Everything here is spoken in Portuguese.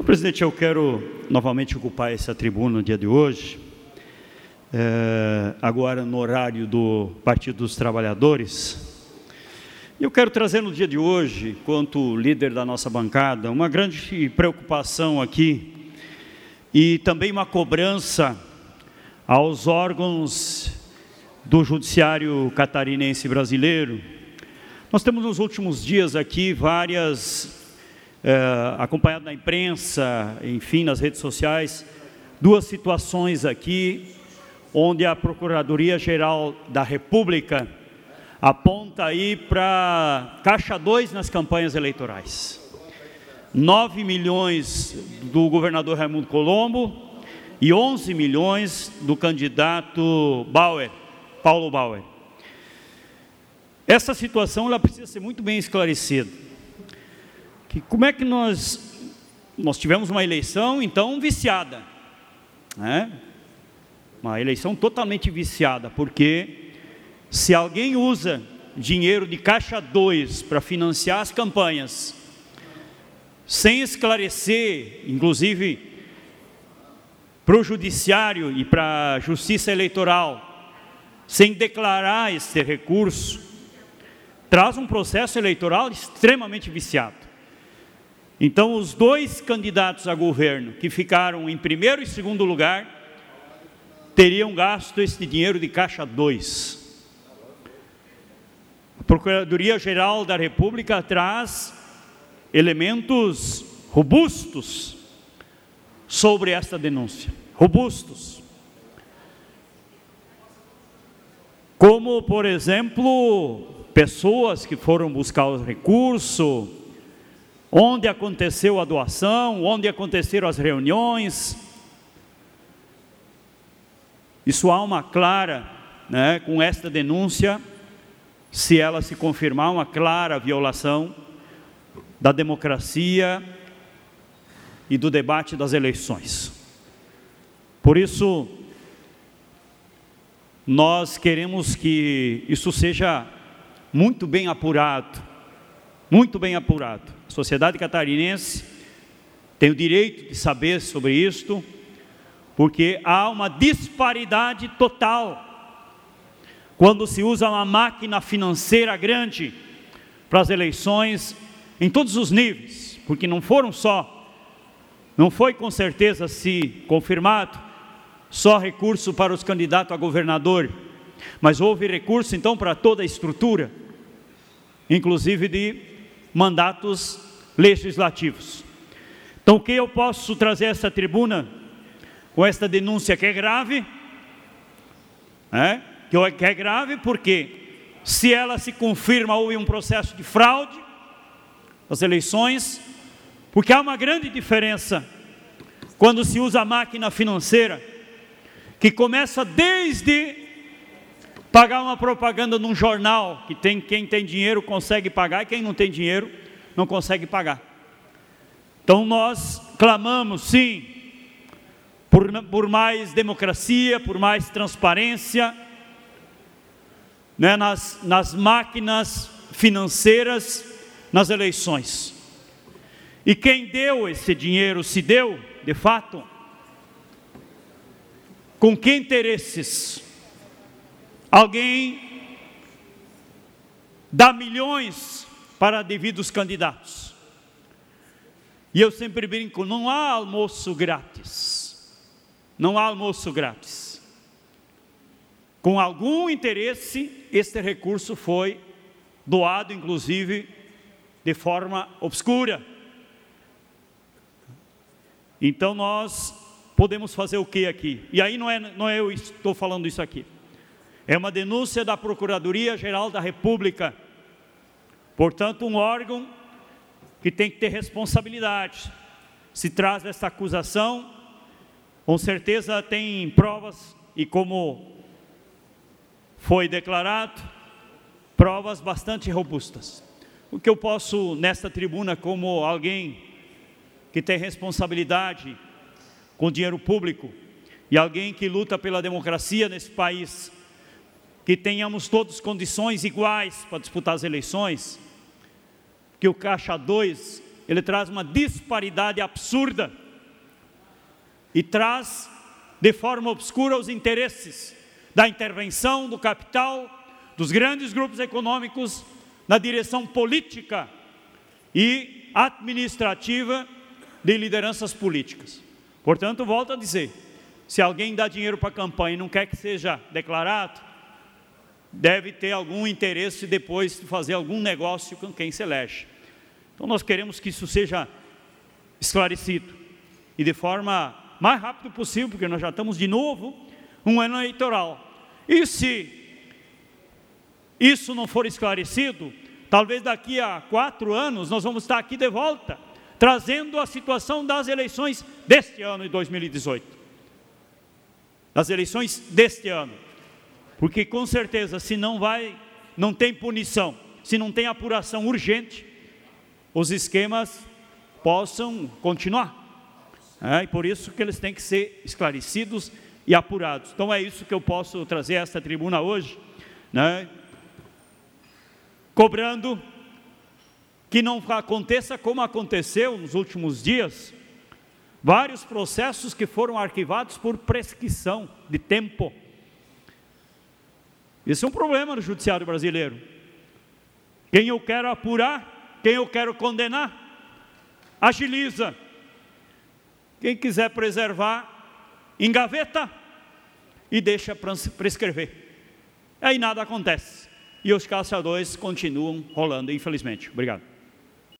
Então, presidente, eu quero novamente ocupar essa tribuna no dia de hoje, agora no horário do Partido dos Trabalhadores. E eu quero trazer no dia de hoje, quanto líder da nossa bancada, uma grande preocupação aqui e também uma cobrança aos órgãos do Judiciário Catarinense brasileiro. Nós temos nos últimos dias aqui várias, acompanhado na imprensa, enfim, nas redes sociais, duas situações aqui, onde a Procuradoria-Geral da República aponta aí para caixa 2 nas campanhas eleitorais. 9 milhões do governador Raimundo Colombo e 11 milhões do candidato Paulo Bauer. Essa situação ela precisa ser muito bem esclarecida. Como é que nós tivemos uma eleição, então, viciada, né? Uma eleição totalmente viciada, porque se alguém usa dinheiro de caixa 2 para financiar as campanhas, sem esclarecer, inclusive para o judiciário e para a justiça eleitoral, sem declarar esse recurso, traz um processo eleitoral extremamente viciado. Então, os dois candidatos a governo que ficaram em primeiro e segundo lugar teriam gasto esse dinheiro de caixa 2. A Procuradoria-Geral da República traz elementos robustos sobre esta denúncia. Robustos. Como, por exemplo, pessoas que foram buscar o recurso, onde aconteceu a doação, onde aconteceram as reuniões. Isso há uma clara, com esta denúncia, se ela se confirmar, uma clara violação da democracia e do debate das eleições. Por isso, nós queremos que isso seja muito bem apurado, muito bem apurado. A sociedade catarinense tem o direito de saber sobre isto, porque há uma disparidade total quando se usa uma máquina financeira grande para as eleições em todos os níveis, porque não foi com certeza, se confirmado, só recurso para os candidatos a governador, mas houve recurso então para toda a estrutura, inclusive de mandatos legislativos. Então, o que eu posso trazer a essa tribuna com esta denúncia que é grave, que é grave porque se ela se confirma, houve um processo de fraude nas eleições, porque há uma grande diferença quando se usa a máquina financeira, que começa desde pagar uma propaganda num jornal, que quem tem dinheiro consegue pagar, e quem não tem dinheiro não consegue pagar. Então nós clamamos, sim, por mais democracia, por mais transparência, nas máquinas financeiras, nas eleições. E quem deu esse dinheiro, se deu, de fato, com que interesses? Alguém dá milhões para devidos candidatos. E eu sempre brinco, não há almoço grátis. Não há almoço grátis. Com algum interesse, este recurso foi doado, inclusive, de forma obscura. Então nós podemos fazer o que aqui? E aí não é eu estou falando isso aqui. É uma denúncia da Procuradoria-Geral da República. Portanto, um órgão que tem que ter responsabilidade. Se traz essa acusação, com certeza tem provas, e como foi declarado, provas bastante robustas. O que eu posso, nesta tribuna, como alguém que tem responsabilidade com dinheiro público, e alguém que luta pela democracia nesse país, que tenhamos todas condições iguais para disputar as eleições, que o caixa 2 ele traz uma disparidade absurda e traz de forma obscura os interesses da intervenção do capital, dos grandes grupos econômicos, na direção política e administrativa de lideranças políticas. Portanto, volto a dizer, se alguém dá dinheiro para a campanha e não quer que seja declarado, deve ter algum interesse depois de fazer algum negócio com quem se elege. Então nós queremos que isso seja esclarecido, e de forma mais rápida possível, porque nós já estamos de novo um ano eleitoral. E se isso não for esclarecido, talvez daqui a 4 anos nós vamos estar aqui de volta, trazendo a situação das eleições deste ano de 2018. Das eleições deste ano. Porque com certeza, se não tem punição, se não tem apuração urgente, os esquemas possam continuar. E por isso que eles têm que ser esclarecidos e apurados. Então é isso que eu posso trazer a esta tribuna hoje, cobrando que não aconteça como aconteceu nos últimos dias, vários processos que foram arquivados por prescrição de tempo. Esse é um problema no judiciário brasileiro. Quem eu quero apurar, quem eu quero condenar, agiliza. Quem quiser preservar, engaveta e deixa prescrever. Aí nada acontece. E os caçadores continuam rolando, infelizmente. Obrigado.